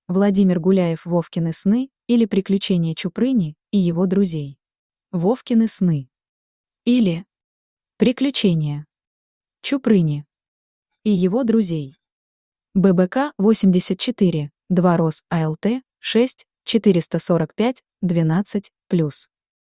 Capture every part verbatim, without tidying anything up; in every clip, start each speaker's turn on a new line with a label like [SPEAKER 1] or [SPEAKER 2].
[SPEAKER 1] Владимир Гуляев «Вовкины сны» или «Приключения Чупрыни и его друзей». Вовкины сны. Или «Приключения Чупрыни и его друзей». ББК восемьдесят четыре, два РОС АЛТ, шесть, четыреста сорок пять, двенадцать, плюс.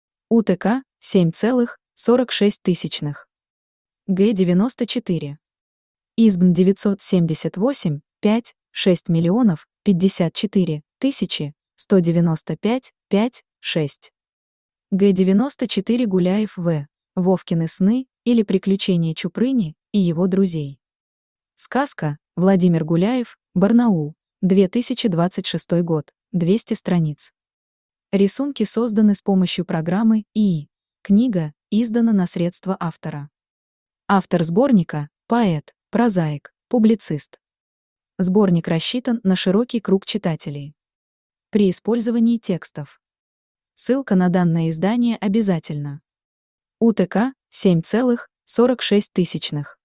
[SPEAKER 1] УТК семь целых сорок шесть тысячных. Г девяносто четыре. ИСБН девятьсот семьдесят восемь, пять, шесть миллионов пятьдесят четыре тысячи сто девяносто пять, пять, шесть. Г девяносто четыре Гуляев В. Вовкины сны или «Приключения Чупрыни и его друзей». Сказка. Владимир Гуляев, Барнаул, две тысячи двадцать шестой год, двести страниц. Рисунки созданы с помощью программы ИИ. Книга издана на средства автора. Автор сборника – поэт, прозаик, публицист. Сборник рассчитан на широкий круг читателей. При использовании текстов. Ссылка на данное издание обязательна. УТК семь целых сорок шесть тысячных.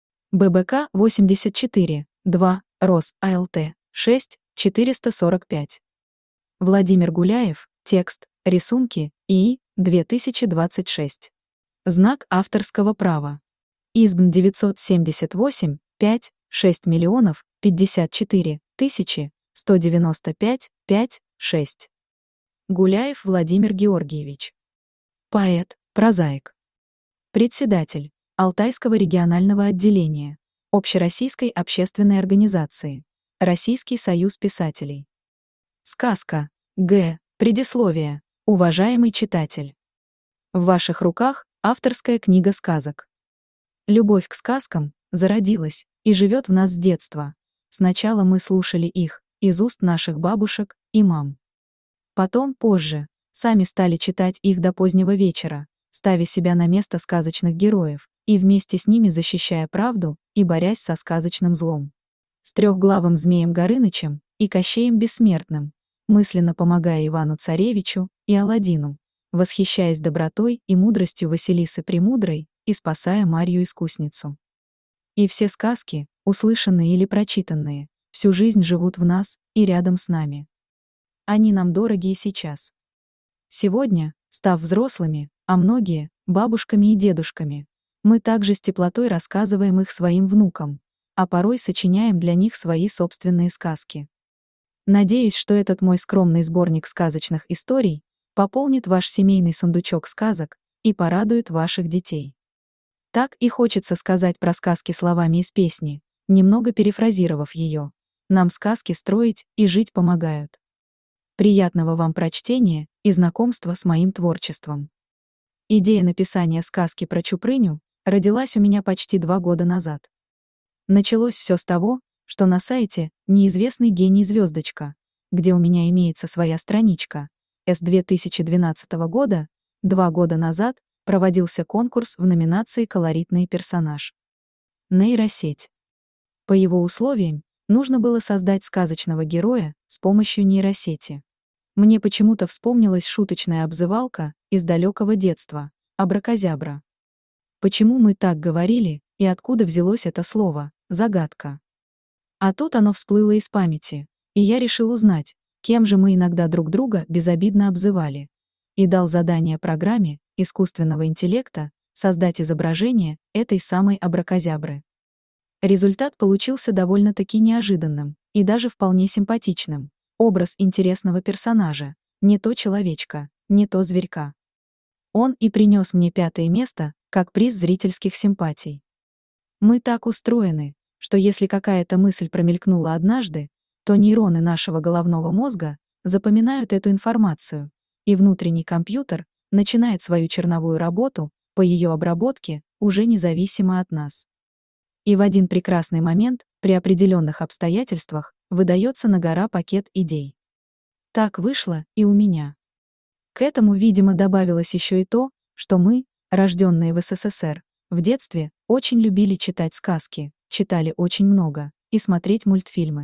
[SPEAKER 1] ББК восемьдесят четыре, два, РОС АЛТ, шесть, четыреста сорок пять. Владимир Гуляев, текст, рисунки, ИИ, две тысячи двадцать шесть. Знак авторского права. ИСБН девятьсот семьдесят восемь, пять, шесть миллионов пятьдесят четыре тысячи сто девяносто пять, пять, шесть. Гуляев Владимир Георгиевич. Поэт, прозаик. Председатель Алтайского регионального отделения Общероссийской общественной организации Российский союз писателей. Сказка. Г. Предисловие. Уважаемый читатель. В ваших руках авторская книга сказок. Любовь к сказкам зародилась и живет в нас с детства. Сначала мы слушали их из уст наших бабушек и мам. Потом, позже, сами стали читать их до позднего вечера, ставя себя на место сказочных героев и вместе с ними защищая правду и борясь со сказочным злом. С трехглавым змеем Горынычем и Кощеем Бессмертным, мысленно помогая Ивану-Царевичу и Аладдину, восхищаясь добротой и мудростью Василисы Премудрой и спасая Марью-Искусницу. И все сказки, услышанные или прочитанные, всю жизнь живут в нас и рядом с нами. Они нам дороги и сейчас. Сегодня, став взрослыми, а многие – бабушками и дедушками, мы также с теплотой рассказываем их своим внукам, а порой сочиняем для них свои собственные сказки. Надеюсь, что этот мой скромный сборник сказочных историй пополнит ваш семейный сундучок сказок и порадует ваших детей. Так и хочется сказать про сказки словами из песни, немного перефразировав ее. Нам сказки строить и жить помогают. Приятного вам прочтения и знакомства с моим творчеством. Идея написания сказки про Чупрыню родилась у меня почти два года назад. Началось все с того, что на сайте «Неизвестный гений звездочка», где у меня имеется своя страничка, с две тысячи двенадцатого года, два года назад, проводился конкурс в номинации «Колоритный персонаж». Нейросеть. По его условиям, нужно было создать сказочного героя с помощью нейросети. Мне почему-то вспомнилась шуточная обзывалка из далекого детства – абракозябра. Почему мы так говорили и откуда взялось это слово – загадка. А тут оно всплыло из памяти, и я решил узнать, кем же мы иногда друг друга безобидно обзывали. И дал задание программе искусственного интеллекта создать изображение этой самой абракозябры. Результат получился довольно-таки неожиданным и даже вполне симпатичным. Образ интересного персонажа, не то человечка, не то зверька. Он и принес мне пятое место, как приз зрительских симпатий. Мы так устроены, что если какая-то мысль промелькнула однажды, то нейроны нашего головного мозга запоминают эту информацию, и внутренний компьютер начинает свою черновую работу по ее обработке уже независимо от нас. И в один прекрасный момент, при определенных обстоятельствах, выдается на гора пакет идей. Так вышло и у меня. К этому, видимо, добавилось еще и то, что мы, рожденные в СССР, в детстве очень любили читать сказки, читали очень много и смотреть мультфильмы.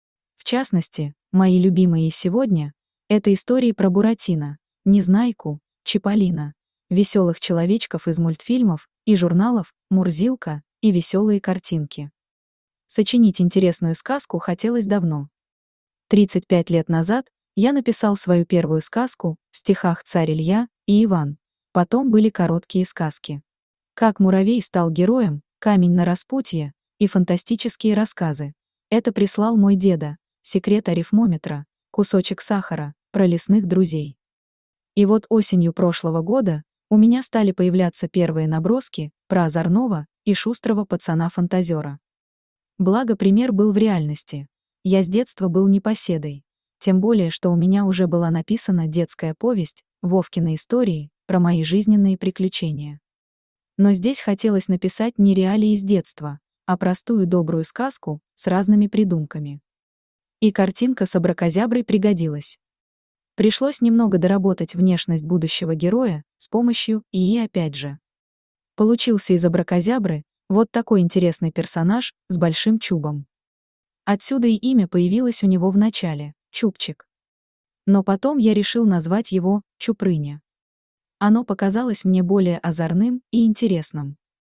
[SPEAKER 1] В частности, мои любимые сегодня – это истории про Буратино, Незнайку, Чиполлино, веселых человечков из мультфильмов и журналов «Мурзилка» и «Веселые картинки». Сочинить интересную сказку хотелось давно. тридцать пять лет назад я написал свою первую сказку в стихах «Царь Илья» и «Иван». Потом были короткие сказки. «Как муравей стал героем», «Камень на распутье» и фантастические рассказы. Это прислал мой деда, секрет арифмометра, кусочек сахара, про лесных друзей. И вот осенью прошлого года у меня стали появляться первые наброски про озорного и шустрого пацана-фантазера. Благо пример был в реальности. Я с детства был непоседой. Тем более, что у меня уже была написана детская повесть «Вовкины истории» про мои жизненные приключения. Но здесь хотелось написать не реалии из детства, а простую добрую сказку с разными придумками. И картинка с абракадаброй пригодилась. Пришлось немного доработать внешность будущего героя с помощью ИИ опять же. Получился из абракадабры вот такой интересный персонаж с большим чубом. Отсюда и имя появилось у него в начале — Чубчик. Но потом я решил назвать его Чупрыня. Оно показалось мне более озорным и интересным.